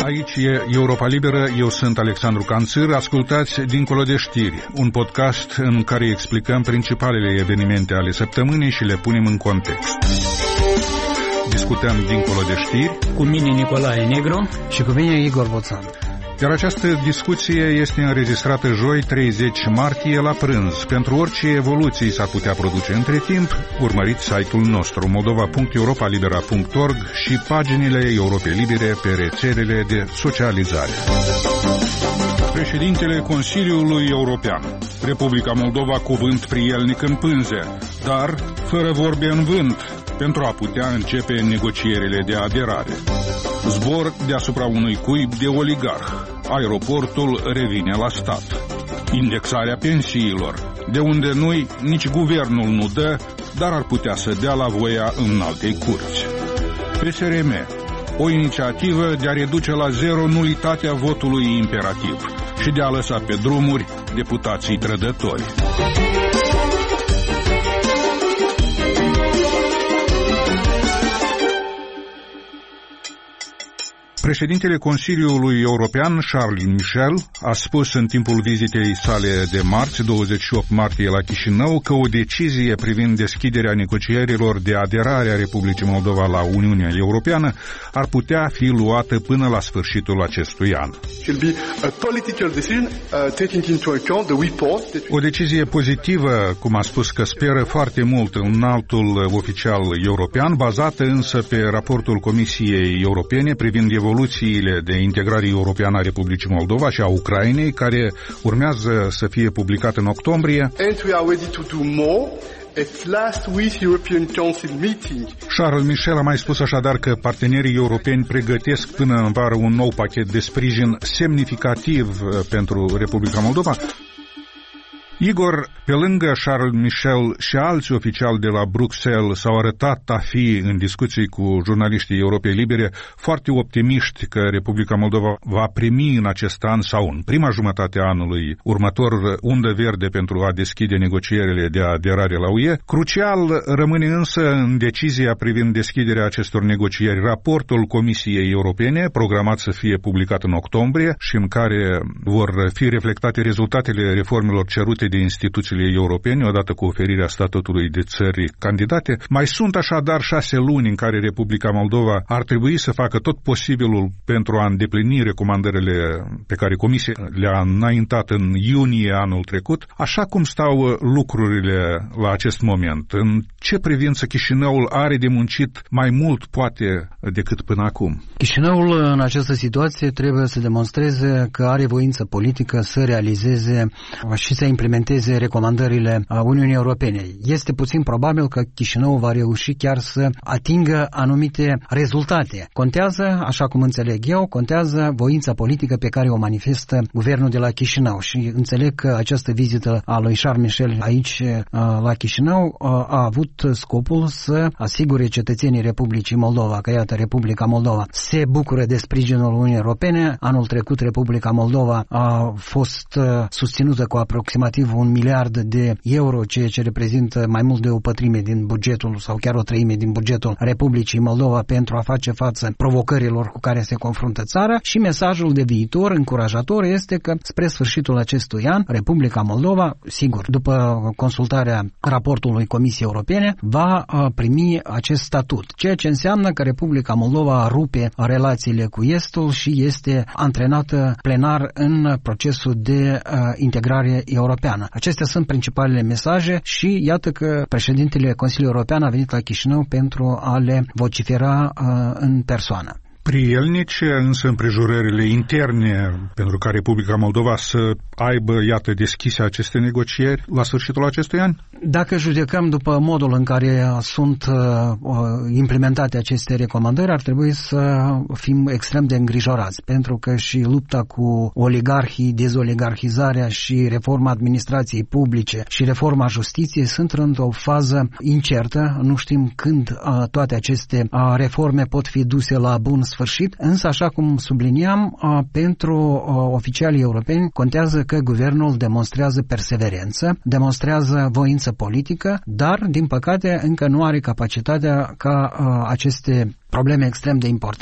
Aici e Europa Liberă, eu sunt Alexandru Canțir, ascultați Dincolo de știri, un podcast în care explicăm principalele evenimente ale săptămânii și le punem în context. Discutăm Dincolo de știri cu mine Nicolae Negru și cu mine Igor Boțan. Iar această discuție este înregistrată joi 30 martie la prânz. Pentru orice evoluții s-ar putea produce între timp, urmăriți site-ul nostru moldova.europalibera.org și paginile Europei Libere pe rețelele de socializare. Președintele Consiliului European. Republica Moldova cuvânt prielnic în pânze, dar fără vorbe în vânt, pentru a putea începe negocierile de aderare. Zbor deasupra unui cuib de oligarh. Aeroportul revine la stat. Indexarea pensiilor, de unde noi nici guvernul nu dă, dar ar putea să dea la voia înaltei curți. PSRM, o inițiativă de a reduce la zero nulitatea votului imperativ și de a lăsa pe drumuri deputații trădători. Președintele Consiliului European, Charles Michel, a spus în timpul vizitei sale de marți, 28 martie la Chișinău, că o decizie privind deschiderea negocierilor de aderare a Republicii Moldova la Uniunea Europeană ar putea fi luată până la sfârșitul acestui an. O decizie pozitivă, cum a spus că speră foarte mult un altul oficial european, bazată însă pe raportul Comisiei Europene privind evoluțiile de integrare europeană a Republicii Moldova și a Ucrainei, care urmează să fie publicat în octombrie. Charles Michel a mai spus așadar că partenerii europeni pregătesc până în vară un nou pachet de sprijin semnificativ pentru Republica Moldova. Igor, pe lângă Charles Michel și alți oficiali de la Bruxelles s-au arătat a fi, în discuții cu jurnaliștii Europei Libere, foarte optimiști că Republica Moldova va primi în acest an sau în prima jumătate a anului următor undă verde pentru a deschide negocierile de aderare la UE. Crucial rămâne însă în decizia privind deschiderea acestor negocieri raportul Comisiei Europene, programat să fie publicat în octombrie și în care vor fi reflectate rezultatele reformelor cerute de instituțiile europene, odată cu oferirea statutului de țări candidate. Mai sunt așadar 6 luni în care Republica Moldova ar trebui să facă tot posibilul pentru a îndeplini recomandările pe care Comisia le-a înaintat în iunie anul trecut. Așa cum stau lucrurile la acest moment? În ce privință Chișinăul are de muncit mai mult, poate, decât până acum? Chișinăul, în această situație, trebuie să demonstreze că are voință politică să realizeze și să implementeze recomandările Uniunii Europene. Este puțin probabil că Chișinăul va reuși chiar să atingă anumite rezultate. Contează, așa cum înțeleg eu, contează voința politică pe care o manifestă guvernul de la Chișinău și înțeleg că această vizită a lui Charles Michel aici la Chișinău a avut scopul să asigure cetățenii Republicii Moldova că, iată, Republica Moldova se bucură de sprijinul Uniunii Europene. Anul trecut Republica Moldova a fost susținută cu aproximativ 1 miliard de euro, ceea ce reprezintă mai mult de o pătrime din bugetul sau chiar o treime din bugetul Republicii Moldova pentru a face față provocărilor cu care se confruntă țara și mesajul de viitor încurajator este că spre sfârșitul acestui an Republica Moldova, sigur, după consultarea raportului Comisiei Europene, va primi acest statut, ceea ce înseamnă că Republica Moldova rupe relațiile cu Estul și este antrenată plenar în procesul de integrare europeană. Acestea sunt principalele mesaje și iată că președintele Consiliului European a venit la Chișinău pentru a le vocifera în persoană. Prielnice însă împrejurările interne pentru ca Republica Moldova să aibă, iată, deschise aceste negocieri la sfârșitul acestui an? Dacă judecăm după modul în care sunt implementate aceste recomandări, ar trebui să fim extrem de îngrijorați, pentru că și lupta cu oligarhii, dezoligarhizarea și reforma administrației publice și reforma justiției sunt într-o fază incertă. Nu știm când toate aceste reforme pot fi duse la bun sfârșit, însă, așa cum subliniam, pentru oficialii europeni contează că guvernul demonstrează perseverență, demonstrează voință politică, dar, din păcate, încă nu are capacitatea ca aceste probleme extrem de importante